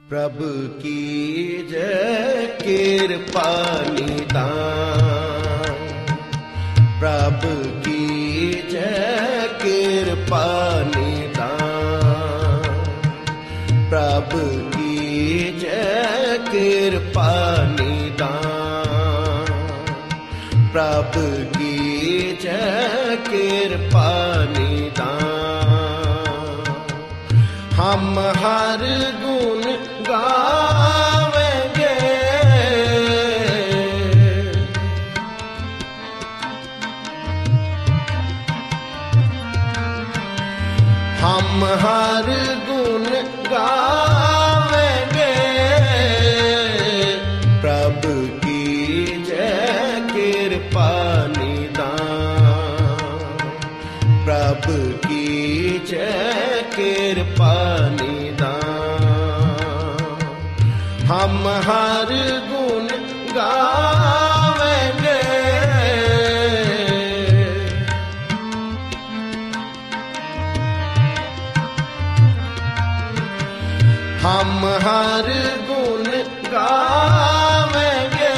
प्रभु की जय कृपा निदान, प्रभु की जय कृपा निदान, प्रभु की जय कृपा निदान, प्रभु की जय कृपा निदान। हम हर गुण गावेंगे, हम हर गुण गावेंगे, प्रभु की जय कृपा निदान, प्रभु की जय कृपा निदान। हम हर गुण गावेंगे, हम हर गुण गावेंगे,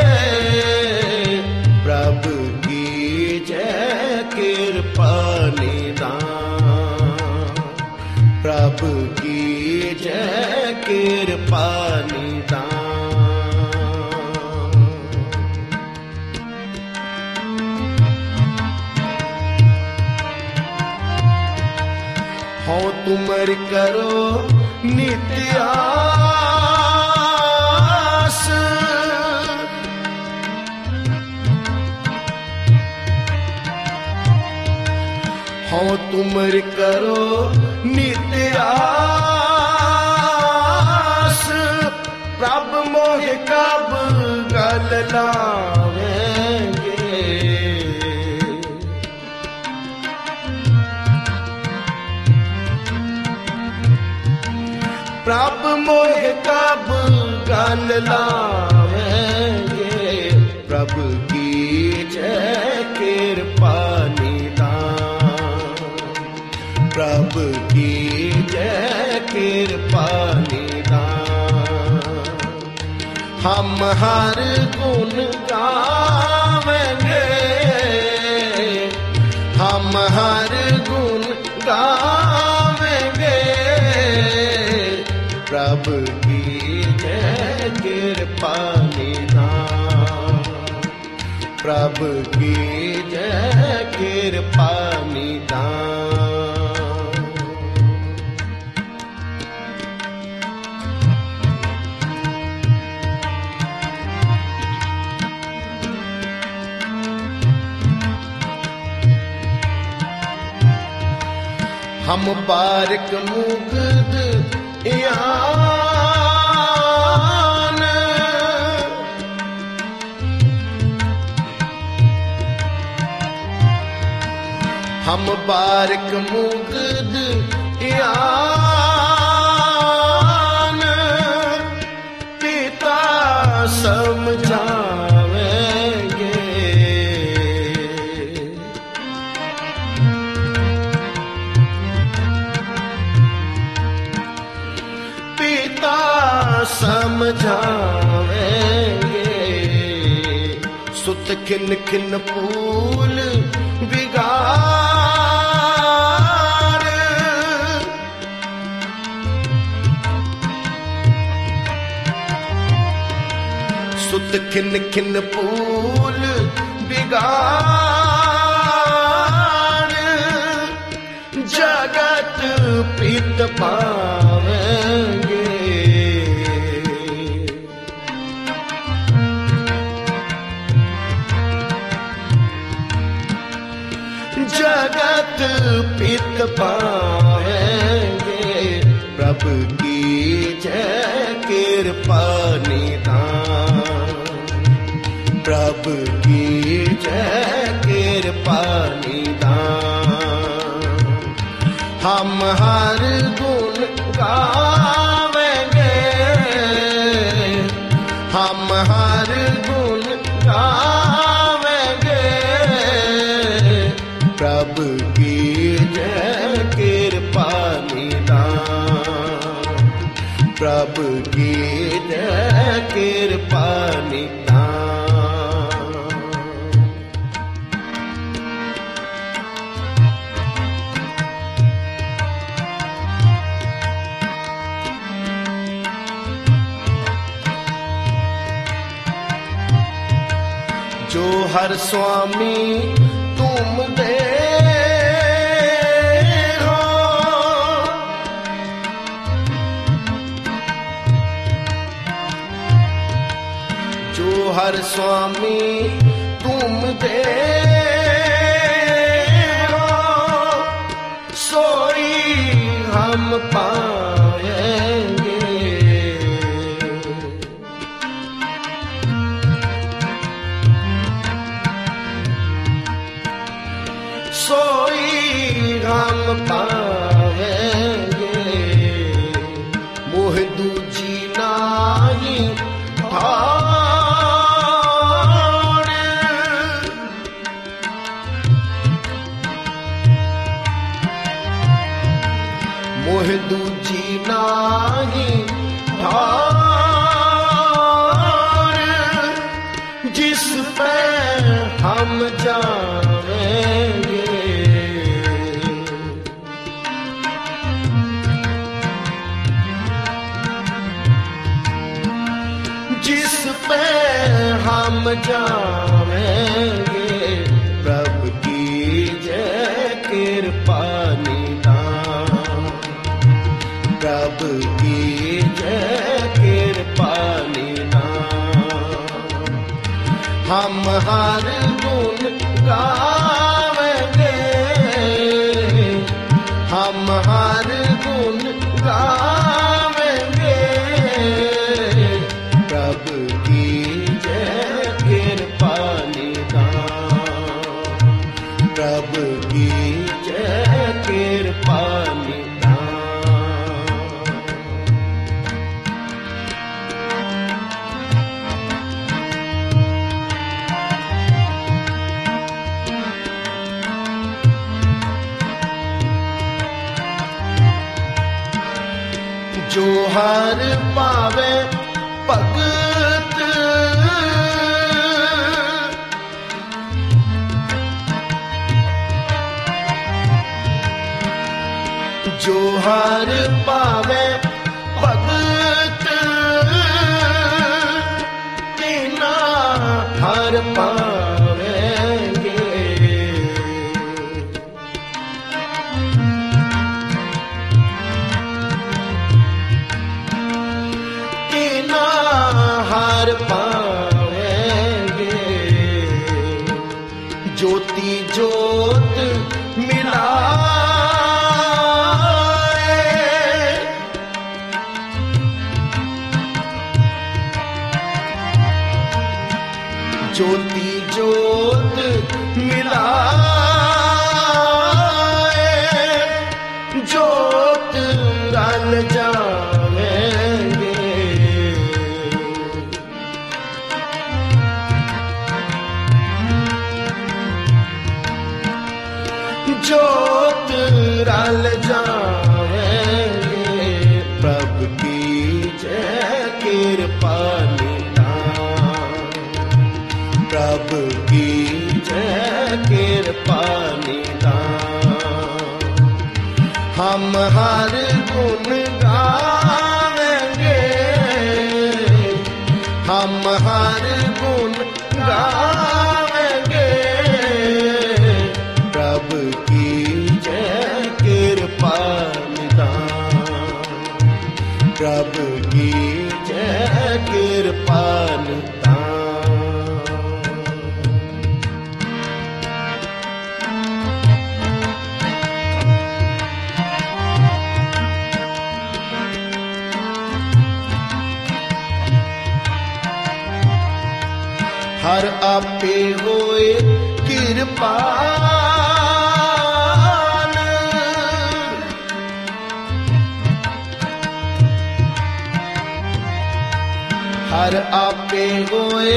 प्रभु की जय कृपा निदान, प्रभु की जय कृपा निदान। हो तुमर करो नित्य आस, हो तुमर करो नित्य आस, प्रभु मोहे कब गल लावेंगे, प्रभु मोहे कब गल लावेंगे, प्रभु की जय कृपा निदान, प्रभु की जय कृपा निदान। हम हर गुण गावेंगे, हम हर गुण गावेंगे, प्रभु की जय कृपा निदान, प्रभु की जय कृपा निदान। हम बारिक मुग्ध यान, हम बारिक मुग्ध यान, पिता समझावेंगे, पिता समझावेंगे, सुत खिन खिन फूल बिगाड़, सुत खिन खिन फूल बिगाड़, जगत पित पावेंगे, जगत पित पावेंगे, प्रभु की जय कृपा निदान, प्रभु की जय कृपा निदान। हम हर गुण गावेंगे, हम हर गुण गावेंगे, प्रभु की जय कृपा निदान, प्रभु की कृपा निधान। जो हर स्वामी तुम दे हो, जो हर स्वामी तुम दे हो, सोई हम पाएंगे। सोई हम पाएंगे, मोह दूजी नाही ठाड़। मोह दूजी नाही ठाड़, जिस पे हम जाएंगे। जिस पे हम जाएंगे, प्रभु की जय कृपा निधान। प्रभु की जय कृपा निधान। हम हर गुण गावेंगे, हम हर गुण गावेंगे। प्रभु की जय कृपा निधान। प्रभु की जय कृपा निधान। जो हर पावे भगत, जो हर पावे भगत, तेना हर पावेंगे। तेना हर पावेंगे। ज्योति ज्योत मिलाए, ज्योति ज्योत मिलाए, ज्योत रल जाएंगे। ज्योत रल जाएंगे। प्रभु की जय कृपा निधान। प्रभु की जय कृपा निधान। हम हर गुण गावेंगे, हम हर गुण गावेंगे। प्रभु की जय कृपा निधान। प्रभु की जय कृपा निधान। हर आपे होए कृपाल, हर आपे होए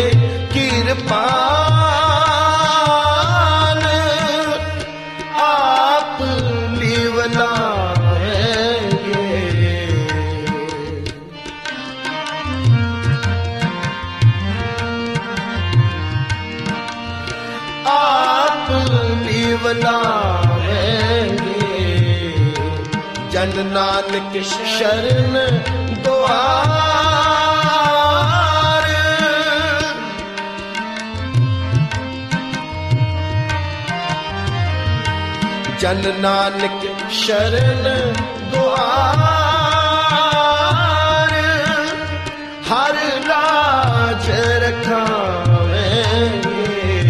कृपाल। आप लिवलाएंगे, नानक शरण द्वार। जन नानक शरण द्वार, हर लाज रखावेंगे।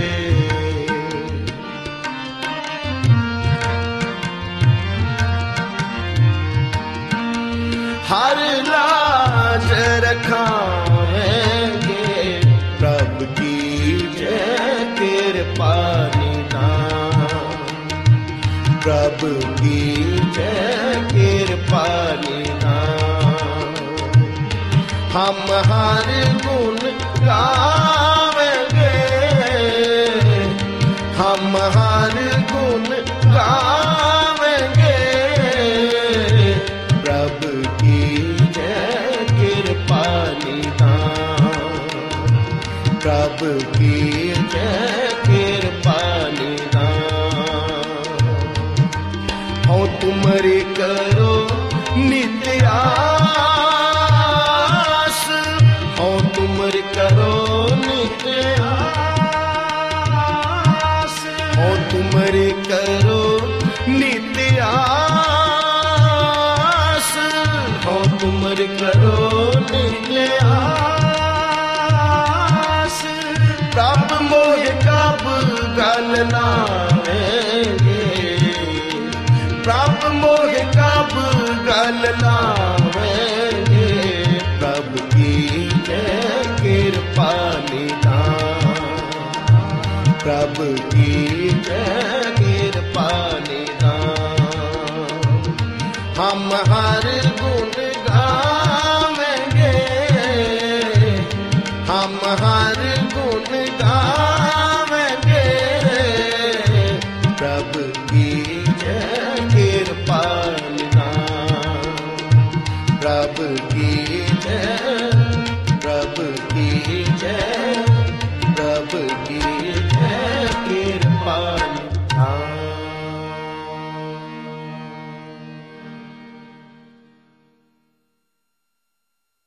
हर लाज रखावेंगे, प्रभु की जय कृपा निधान। प्रभु की जय कृपा निधान। हम हर गुण गावेंगे, हम हर गुण गावेंगे, प्रभु की जय कृपा निधान। प्रभु की जय कृपा निधान। हो तुमरे करो नित्य आस, हो तुमरे करो नित्य आस। हो तुमरे करो नित्य आस, हो तुमरे करो नित्य आस। प्रभ मोह कब गल लावेंगे, प्रभ मोह कब गल लावेंगे, प्रभु की जय कृपा निधान। प्रभु की जय कृपा निधान। हम हर